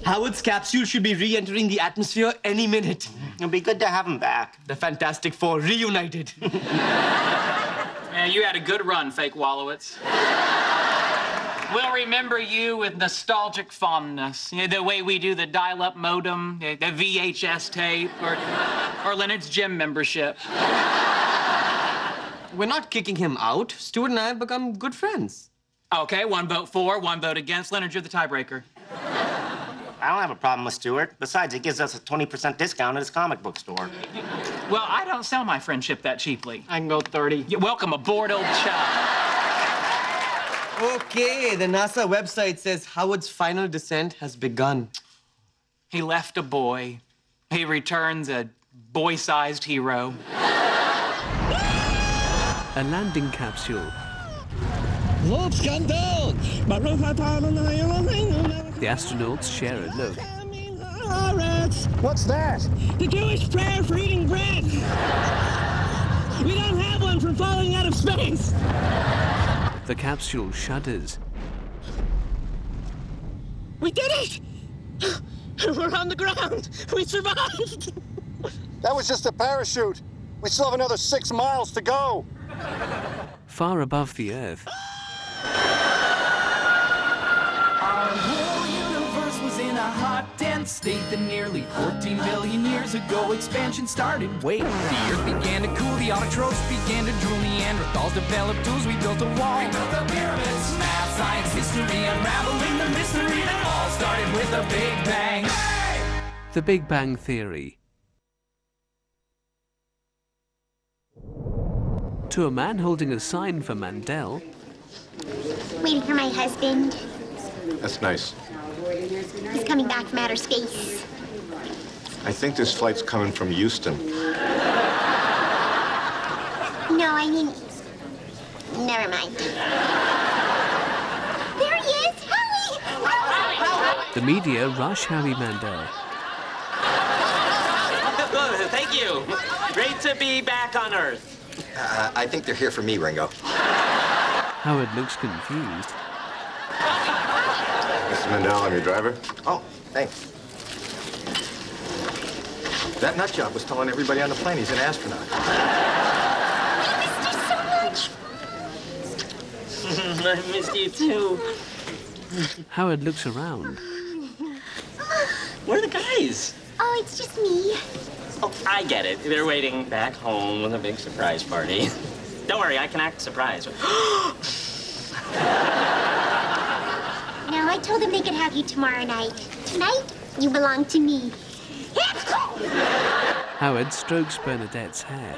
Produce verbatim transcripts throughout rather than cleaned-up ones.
Howard's capsule should be re-entering the atmosphere any minute. It'll be good to have him back. The Fantastic Four reunited. Yeah, you had a good run, fake Wallowitz. We'll remember you with nostalgic fondness. You know, the way we do the dial-up modem, the V H S tape, or, or Leonard's gym membership. We're not kicking him out. Stuart and I have become good friends. Okay, one vote for, one vote against. Leonard, you're the tiebreaker. I don't have a problem with Stuart. Besides, he gives us a twenty percent discount at his comic book store. Well, I don't sell my friendship that cheaply. I can go thirty. You're welcome aboard, old chap. Okay, the NASA website says Howard's final descent has begun. He left a boy. He returns a boy-sized hero. A landing capsule. The astronauts share a look. What's that? The Jewish prayer for eating bread. We don't have one for falling out of space. The capsule shudders. We did it! We're on the ground. We survived. That was just a parachute. We still have another six miles to go. Far above the Earth. Our whole universe was in a hot, dense state that nearly fourteen billion years ago expansion started. Wait, the Earth began to cool, the autotrophs began to drool, Neanderthals developed tools, we built a wall. We built the pyramids, math, science, history, unraveling the mystery that all started with a Big Bang. Hey! The Big Bang Theory. To a man holding a sign for Mandel. Waiting for my husband. That's nice. He's coming back from outer space. I think this flight's coming from Houston. No, I mean... Never mind. There he is! Howie! The media rush Howie Mandel. Thank you. Great to be back on Earth. Uh, I think they're here for me, Ringo. Howard looks confused. Mister Mandel, I'm your driver. Oh, thanks. That nut job was telling everybody on the plane he's an astronaut. I missed you so much. I missed you too. Howard looks around. Where are the guys? Oh, it's just me. Oh, I get it. They're waiting back home with a big surprise party. Don't worry, I can act surprised. No, I told them they could have you tomorrow night. Tonight, you belong to me. Howard strokes Bernadette's hair.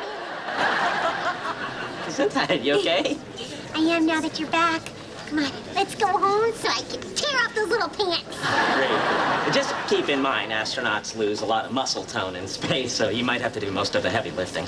Gesundheit, you okay? I am now that you're back. Come on, let's go home so I can tear off those little pants. Great. Just keep in mind, astronauts lose a lot of muscle tone in space, so you might have to do most of the heavy lifting.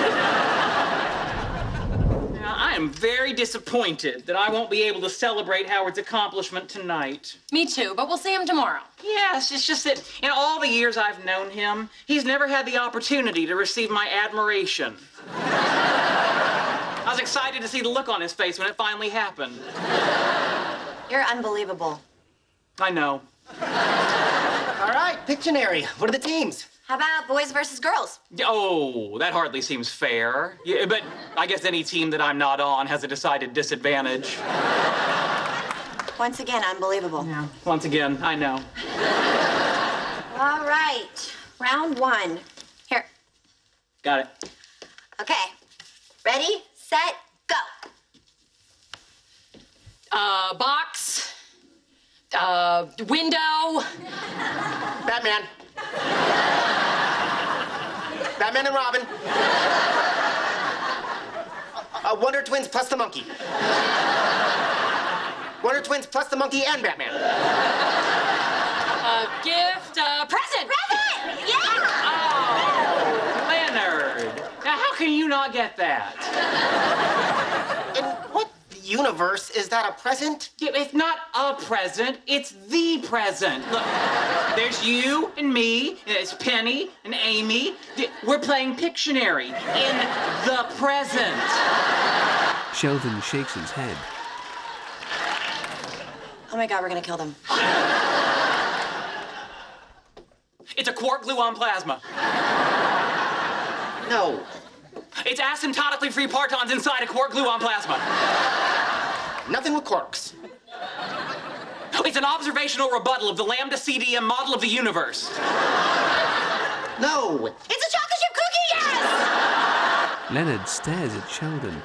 Now, I am very disappointed that I won't be able to celebrate Howard's accomplishment tonight. Me too, but we'll see him tomorrow. Yes, it's just that in all the years I've known him, he's never had the opportunity to receive my admiration. I was excited to see the look on his face when it finally happened. You're unbelievable. I know. All right, Pictionary. What are the teams? How about boys versus girls? Oh, that hardly seems fair. Yeah, but I guess any team that I'm not on has a decided disadvantage. Once again, unbelievable. Yeah. Once again, I know. All right, round one. Here. Got it. Okay. Ready, set, go. Uh, box. Uh, window. Batman. Batman and Robin. Uh, Wonder Twins plus the monkey. Wonder Twins plus the monkey and Batman. Uh, gift, uh, present. Present! Yeah! Oh, Leonard. Now, how can you not get that? In what universe is that a present? Yeah, it's not a present, it's the present. Look, there's you and me, there's Penny and Amy. We're playing Pictionary in the present. Sheldon shakes his head. Oh my God, we're gonna kill them. It's a quark gluon plasma. No. It's asymptotically free partons inside a quark gluon plasma. Nothing with quarks. It's an observational rebuttal of the lambda C D M model of the universe. No. It's a chocolate chip cookie, yes! Leonard stares at Sheldon.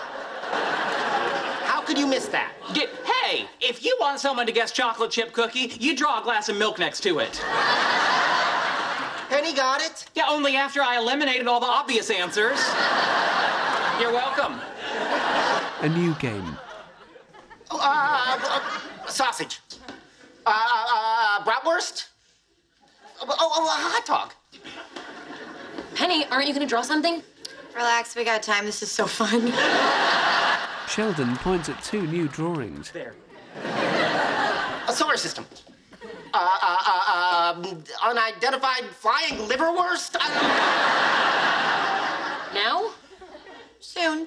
How could you miss that? Get, hey, if you want someone to guess chocolate chip cookie, you draw a glass of milk next to it. Penny got it? Yeah, only after I eliminated all the obvious answers. You're welcome. A new game. Uh, uh, uh, sausage. Uh, uh, bratwurst. Oh, oh, a hot dog. Penny, aren't you gonna draw something? Relax, we got time. This is so fun. Sheldon points at two new drawings. There. A solar system. Uh, uh, uh, um, unidentified flying liverwurst? I... Now? Soon.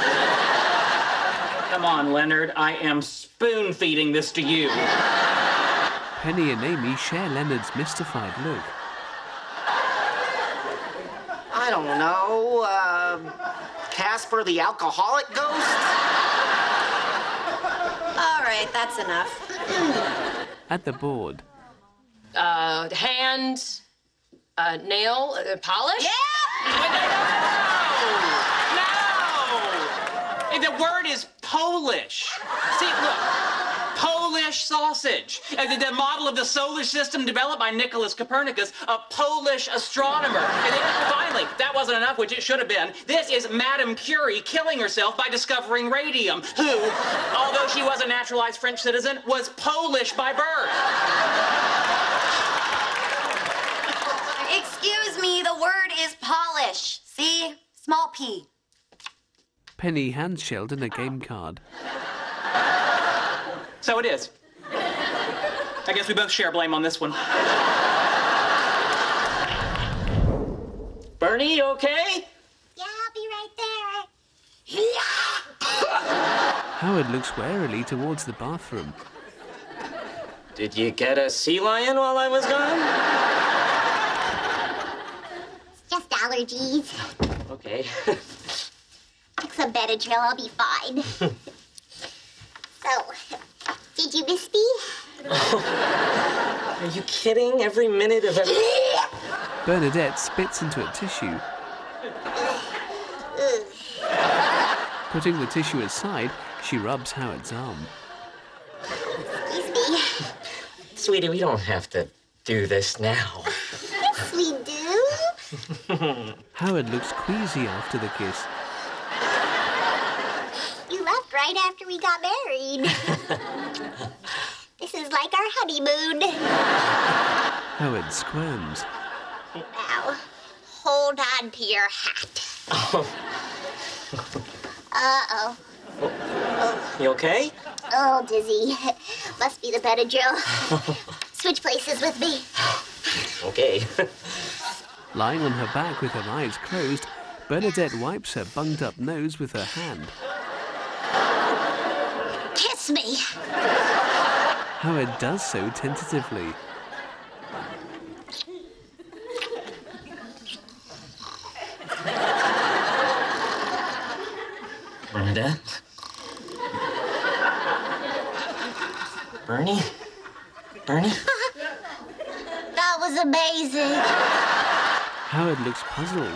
Come on, Leonard. I am spoon-feeding this to you. Penny and Amy share Leonard's mystified look. I don't know. Uh, Casper the alcoholic ghost? All right, that's enough. At the board. Uh, hand, uh, nail, uh, polish? Yeah! No! No! The word is Polish. See, look. Polish sausage. Uh, the, the model of the solar system developed by Nicholas Copernicus, a Polish astronomer. And then, finally, that wasn't enough, which it should have been. This is Madame Curie killing herself by discovering radium, who, although she was a naturalized French citizen, was Polish by birth. Excuse me, the word is polish. See? Small p. Penny hands Sheldon a game card. So it is. I guess we both share blame on this one. Bernie, you okay? Yeah, I'll be right there. Howard looks warily towards the bathroom. Did you get a sea lion while I was gone? Just allergies. Okay. Take some Benadryl, I'll be fine. So, did you miss me? Are you kidding? Every minute of every... Bernadette spits into a tissue. Putting the tissue aside, she rubs Howard's arm. Excuse me. Sweetie, we don't have to do this now. Yes, we do. Howard looks queasy after the kiss. You left right after we got married. This is like our honeymoon. Howard squirms. Now, hold on to your hat. Oh. Uh-oh. Oh. You okay? Oh, dizzy. Must be the Benadryl. Switch places with me. Okay. Lying on her back with her eyes closed, Bernadette wipes her bunged-up nose with her hand. Kiss me. Howard does so tentatively. Bernadette? Bernie? Bernie? That was amazing. Howard looks puzzled.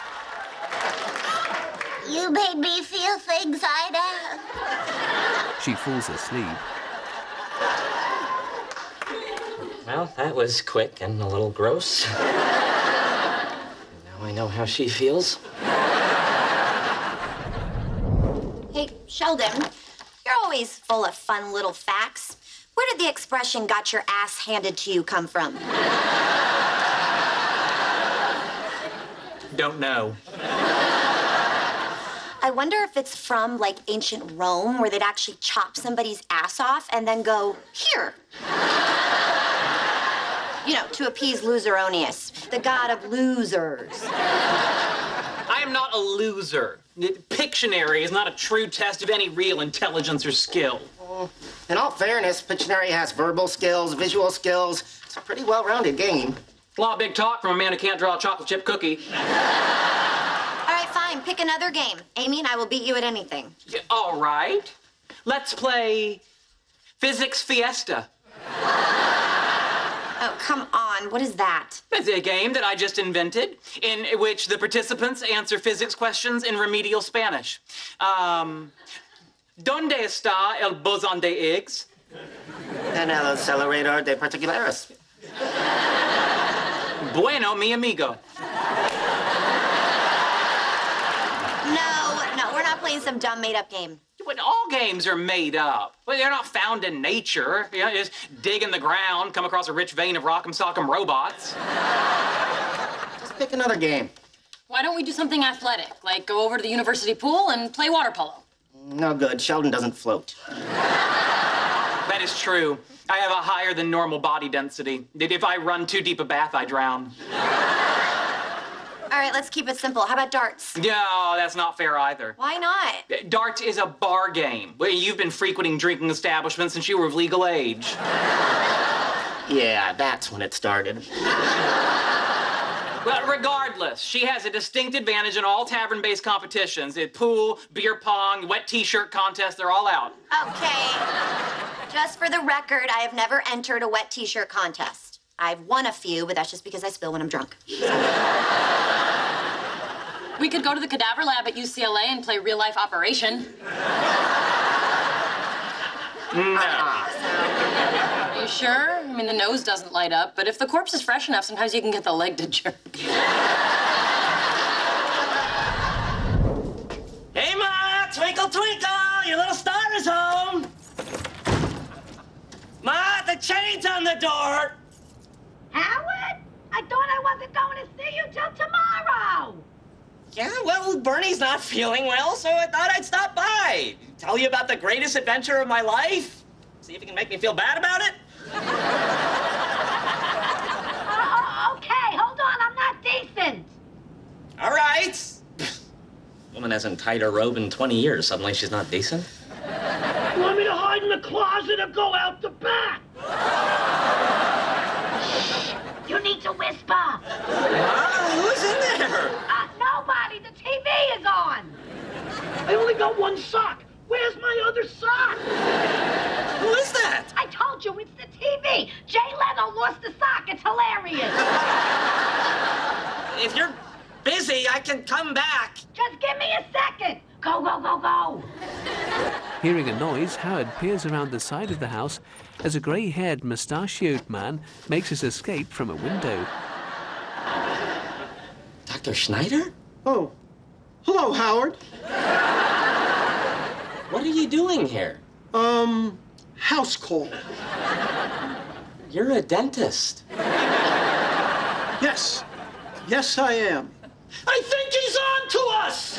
You made me feel things I know. She falls asleep. Well, that was quick and a little gross. Now I know how she feels. Hey, Sheldon, you're always full of fun little facts. Where did the expression "got your ass handed to you" come from? Don't know. I wonder if it's from, like, ancient Rome, where they'd actually chop somebody's ass off and then go, here. You know, to appease Loseronius, the god of losers. I am not a loser. Pictionary is not a true test of any real intelligence or skill. In all fairness, Pictionary has verbal skills, visual skills. It's a pretty well-rounded game. A lot of big talk from a man who can't draw a chocolate chip cookie. All right, fine. Pick another game. Amy and I will beat you at anything. Yeah, all right. Let's play Physics Fiesta. Oh, come on. What is that? It's a game that I just invented in which the participants answer physics questions in remedial Spanish. Um, ¿Dónde está el bosón de Higgs? En el acelerador de particulares. Bueno, mi amigo. No, no, we're not playing some dumb made-up game. When all games are made up. Well, they're not found in nature. You know, you just dig in the ground, come across a rich vein of rock'em sock'em robots. Just pick another game. Why don't we do something athletic, like go over to the university pool and play water polo? No good. Sheldon doesn't float. That is true. I have a higher than normal body density. If I run too deep a bath, I drown. All right, let's keep it simple. How about darts? No, that's not fair either. Why not? Darts is a bar game. Well, you've been frequenting drinking establishments since you were of legal age. Yeah, that's when it started. Well, regardless, she has a distinct advantage in all tavern-based competitions. At pool, beer pong, wet t-shirt contest, they're all out. Okay. Just for the record, I have never entered a wet t-shirt contest. I've won a few, but that's just because I spill when I'm drunk. We could go to the cadaver lab at U C L A and play real life Operation. No. Are you sure? I mean, the nose doesn't light up, but if the corpse is fresh enough, sometimes you can get the leg to jerk. Hey, Ma! Twinkle, twinkle! Your little star is home! Ma, the chain's on the door! Howard? I thought I wasn't going to see you till tomorrow! Yeah, well, Bernie's not feeling well, so I thought I'd stop by. Tell you about the greatest adventure of my life. See if you can make me feel bad about it. Uh, uh, okay, hold on, I'm not decent. All right. Woman hasn't tied her robe in twenty years. Suddenly she's not decent. You want me to hide in the closet or go out the back? You need to whisper. Ah, who's in there? Uh, nobody. The T V is on. I only got one sock. Where's my other sock? Who is that? I told you, it's the T V. Jay Leno lost the sock. It's hilarious. If you're busy, I can come back. Just give me a second. Go, go, go, go. Hearing a noise, Howard peers around the side of the house as a grey-haired, mustachioed man makes his escape from a window. Doctor Schneider? Oh. Hello, Howard. What are you doing here? Um, house call. You're a dentist. Yes. Yes, I am. I think he's on to us.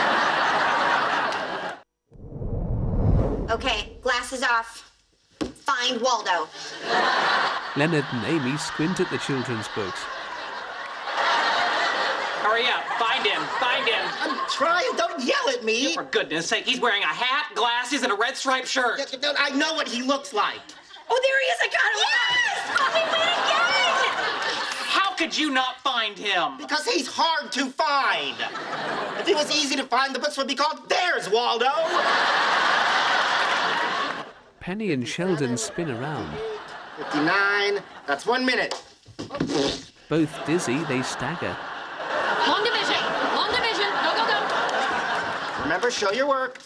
Okay, glasses off. Find Waldo. Leonard and Amy squint at the children's books. Hurry up, find him, find him. I'm trying, don't yell at me. For goodness sake, he's wearing a hat, glasses, and a red striped shirt. Yeah, I know what he looks like. Oh, there he is, I got him! Yes! We win again! How could you not find him? Because he's hard to find. If he was easy to find, the books would be called There's Waldo. Penny and Sheldon spin around. fifty-nine, that's one minute. Both dizzy, they stagger. Long division, long division, go, go, go. Remember, show your work.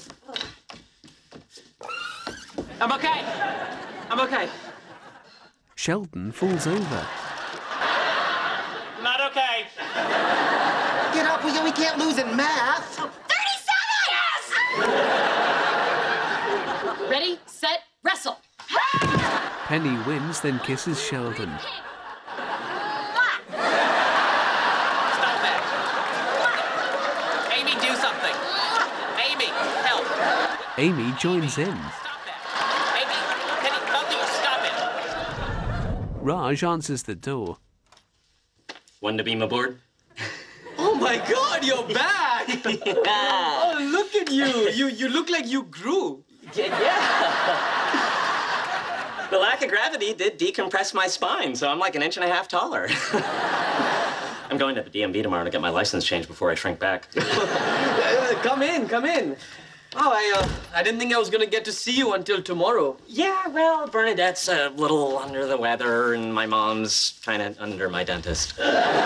I'm okay. I'm okay. Sheldon falls over. Not okay. Get up, we, we can't lose in math. thirty-seven! Yes! Ready, set, wrestle. Penny wins, then kisses Sheldon. Stop that. Amy, do something. Amy, help. Amy joins in. Amy, Penny, both of you, stop it. Raj answers the door. One to beam aboard? Oh my God, you're back! Oh, look at you. You you look like you grew. Yeah. yeah. The lack of gravity did decompress my spine, so I'm like an inch and a half taller. I'm going to the D M V tomorrow to get my license changed before I shrink back. Uh, come in, come in. Oh, I, uh, I didn't think I was gonna get to see you until tomorrow. Yeah, well, Bernadette's a little under the weather, and my mom's kind of under my dentist.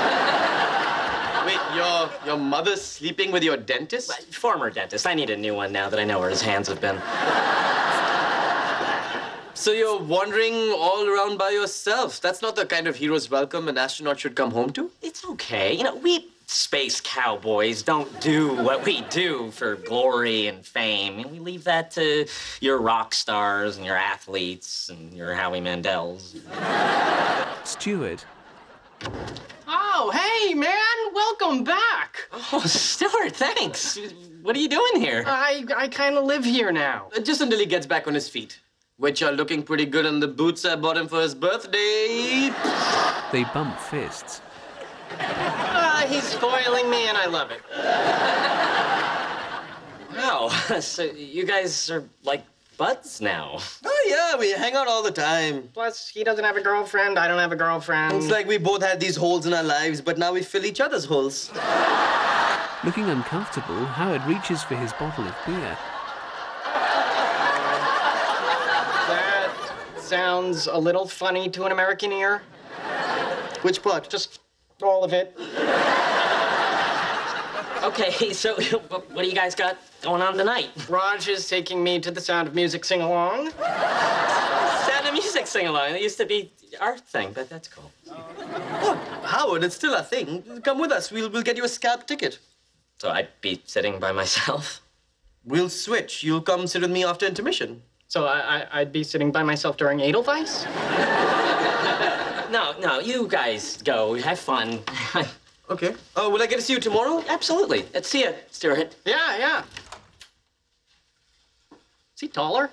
Wait, your, your mother's sleeping with your dentist? Former dentist. I need a new one now that I know where his hands have been. So you're wandering all around by yourself. That's not the kind of hero's welcome an astronaut should come home to. It's okay. You know, we space cowboys don't do what we do for glory and fame. We leave that to your rock stars and your athletes and your Howie Mandels. Stuart. Oh, hey, man. Welcome back. Oh, Stuart, thanks. What are you doing here? I, I kind of live here now. Uh, Just until he gets back on his feet. Which are looking pretty good on the boots I bought him for his birthday. They bump fists. Uh, he's spoiling me, and I love it. Wow, so you guys are like buds now. Oh, yeah, we hang out all the time. Plus, he doesn't have a girlfriend, I don't have a girlfriend. It's like we both had these holes in our lives, but now we fill each other's holes. Looking uncomfortable, Howard reaches for his bottle of beer. That sounds a little funny to an American ear. Which part? Just all of it. Okay, so what do you guys got going on tonight? Raj is taking me to the Sound of Music sing-along. Sound of Music sing-along. It used to be our thing, but that's cool. Oh, Howard, it's still a thing. Come with us. We'll, we'll get you a scalp ticket. So I'd be sitting by myself? We'll switch. You'll come sit with me after intermission. So I, I, I'd be sitting by myself during Edelweiss? No, no, you guys go. Have fun. Okay. Oh, will I get to see you tomorrow? Absolutely. Let's see you, Stuart. Yeah, yeah. Is he taller?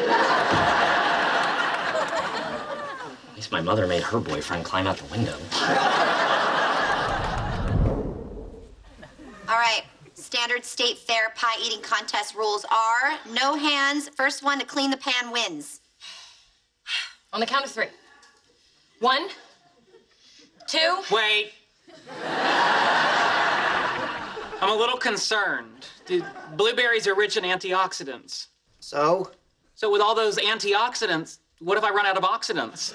At least my mother made her boyfriend climb out the window. All right. Standard state fair pie eating contest rules are no hands. First one to clean the pan wins. On the count of three. One, two. Wait. I'm a little concerned. Dude, blueberries are rich in antioxidants. So? So with all those antioxidants, what if I run out of oxidants?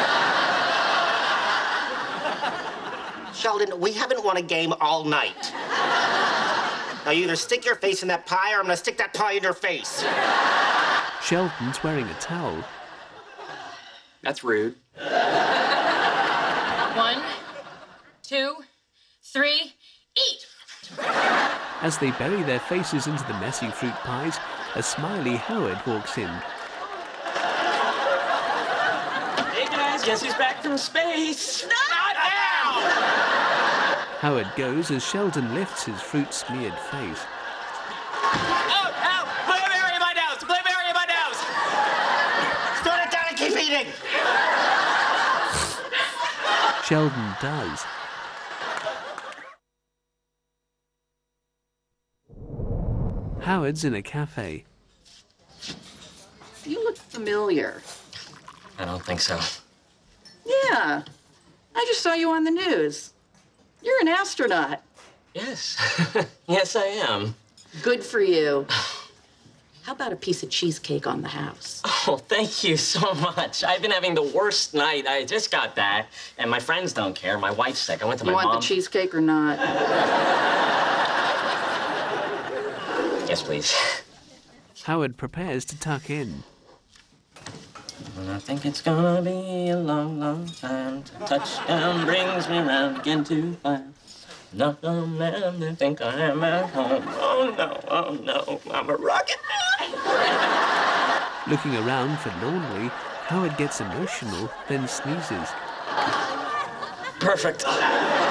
Sheldon, we haven't won a game all night. Now, you either stick your face in that pie or I'm gonna stick that pie in your face. Sheldon's wearing a towel. That's rude. One, two, three, eat! As they bury their faces into the messy fruit pies, a smiley Howard walks in. Hey, guys, guess who's back from space? Not now! Howard goes as Sheldon lifts his fruit-smeared face. Oh, ow! Blueberry in my nose! Blueberry in my nose! Throw it down and keep eating! Sheldon does. Howard's in a cafe. You look familiar. I don't think so. Yeah. I just saw you on the news. You're an astronaut. Yes. Yes, I am. Good for you. How about a piece of cheesecake on the house? Oh, thank you so much. I've been having the worst night. I just got back, and my friends don't care. My wife's sick. I went to You my want mom. the cheesecake or not? Yes, please. Howard prepares to tuck in. And I think it's gonna be a long, long time. Touchdown brings me round again to find. No, man, I think I am at home. Oh, no, oh, no, I'm a rocket man. Looking around for laundry, Howard gets emotional, then sneezes. Perfect.